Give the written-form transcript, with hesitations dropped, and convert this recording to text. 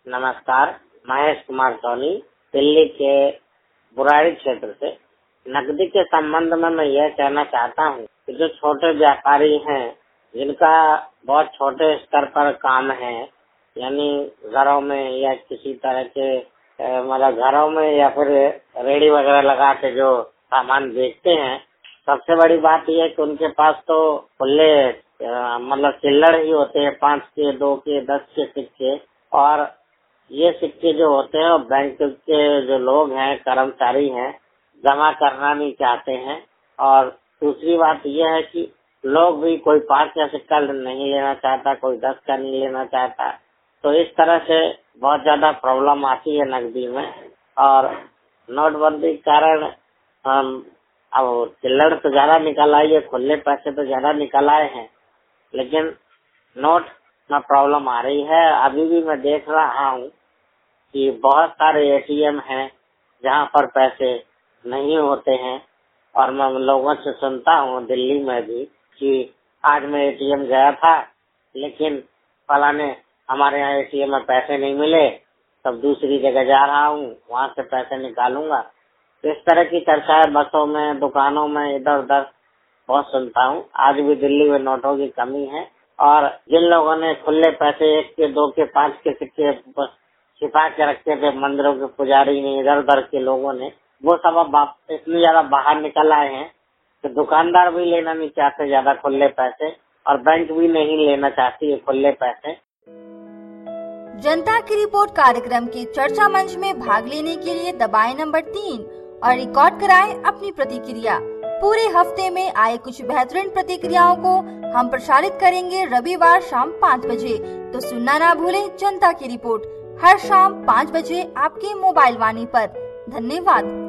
नमस्कार, महेश कुमार सोनी, दिल्ली के बुराड़ी क्षेत्र से। नकदी के संबंध में मैं यह कहना चाहता हूँ कि जो छोटे व्यापारी हैं, जिनका बहुत छोटे स्तर पर काम है, यानी घरों में या किसी तरह के मतलब घरों में या फिर रेडी वगैरह लगा के जो सामान बेचते हैं, सबसे बड़ी बात यह है कि उनके पास तो खुले मतलब चिल्लड़ ही होते हैं, 5 के, 2 के, 10 के सिक्के। और ये सिक्के जो होते हैं बैंक के जो लोग हैं, कर्मचारी हैं, जमा करना नहीं चाहते हैं। और दूसरी बात यह है कि लोग भी कोई 5 का सिक्का नहीं लेना चाहता, कोई 10 का नहीं लेना चाहता। तो इस तरह से बहुत ज्यादा प्रॉब्लम आती है नकदी में। और नोटबंदी के कारण अब चिल्लड़ तो ज्यादा निकल आई है, खुले पैसे तो ज्यादा निकल आए हैं, लेकिन नोट में प्रॉब्लम आ रही है। अभी भी मैं देख रहा हूँ कि बहुत सारे एटीएम हैं जहाँ पर पैसे नहीं होते हैं। और मैं लोगों से सुनता हूँ दिल्ली में भी कि आज मैं एटीएम गया था, लेकिन फलाने हमारे यहाँ एटीएम में पैसे नहीं मिले, तब दूसरी जगह जा रहा हूँ, वहाँ से पैसे निकालूंगा। तो इस तरह की चर्चाएं बसों में, दुकानों में, इधर उधर बहुत सुनता हूँ। आज भी दिल्ली में नोटों की कमी है। और जिन लोगों ने खुले पैसे 1 के, 2 के, 5 के सिक्के छिपा के रखे थे, मंदिरों के पुजारी ने, इधर उधर के लोगों ने, वो सब अब इतनी ज्यादा बाहर निकल आए हैं कि दुकानदार भी लेना नहीं चाहते ज्यादा खुले पैसे, और बैंक भी नहीं लेना चाहती है खुले पैसे। जनता की रिपोर्ट कार्यक्रम के चर्चा मंच में भाग लेने के लिए दबाएं नंबर 3 और रिकॉर्ड कराएं अपनी प्रतिक्रिया। पूरे हफ्ते में आए कुछ बेहतरीन प्रतिक्रियाओं को हम प्रसारित करेंगे रविवार शाम 5 बजे। तो सुनना ना भूलें जनता की रिपोर्ट हर शाम 5 बजे आपके मोबाइल वाणी पर। धन्यवाद।